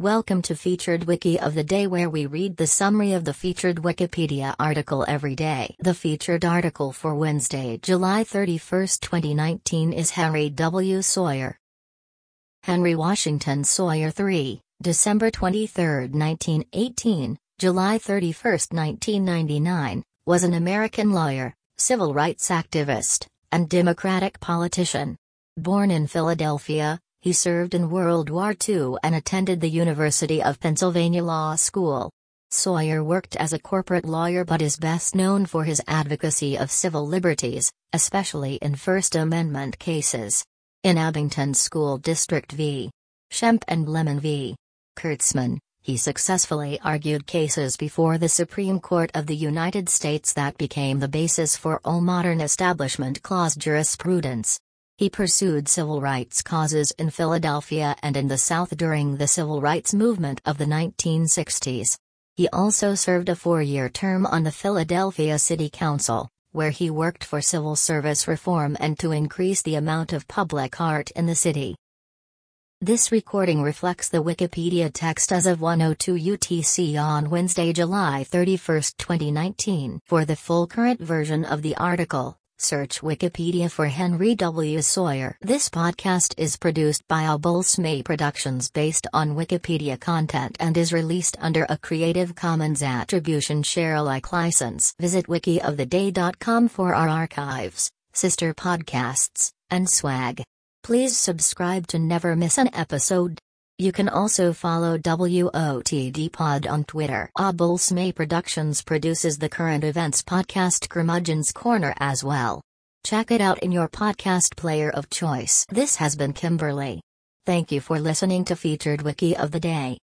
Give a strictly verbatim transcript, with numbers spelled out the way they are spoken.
Welcome to Featured Wiki of the Day, where we read the summary of the featured Wikipedia article every day. The featured article for Wednesday, July thirty-first, twenty nineteen is Henry W. Sawyer. Henry Washington Sawyer the third, December twenty-third, nineteen eighteen, July thirty-first, nineteen ninety-nine, was an American lawyer, civil rights activist, and Democratic politician. Born in Philadelphia, he served in World War Two and attended the University of Pennsylvania Law School. Sawyer worked as a corporate lawyer but is best known for his advocacy of civil liberties, especially in First Amendment cases. In Abington School District v. Schempp and Lemon v. Kurtzman, he successfully argued cases before the Supreme Court of the United States that became the basis for all modern Establishment Clause jurisprudence. He pursued civil rights causes in Philadelphia and in the South during the civil rights movement of the nineteen sixties. He also served a four-year term on the Philadelphia City Council, where he worked for civil service reform and to increase the amount of public art in the city. This recording reflects the Wikipedia text as of one oh two U T C on Wednesday, July thirty-first, twenty nineteen. For the full current version of the article, search Wikipedia for Henry W. Sawyer. This podcast is produced by Abulsme Productions based on Wikipedia content and is released under a Creative Commons Attribution Share Alike license. Visit wiki of the day dot com for our archives, sister podcasts, and swag. Please subscribe to never miss an episode. You can also follow W O T D Pod on Twitter. Abulsme Productions produces the current events podcast Curmudgeon's Corner as well. Check it out in your podcast player of choice. This has been Kimberly. Thank you for listening to Featured Wiki of the Day.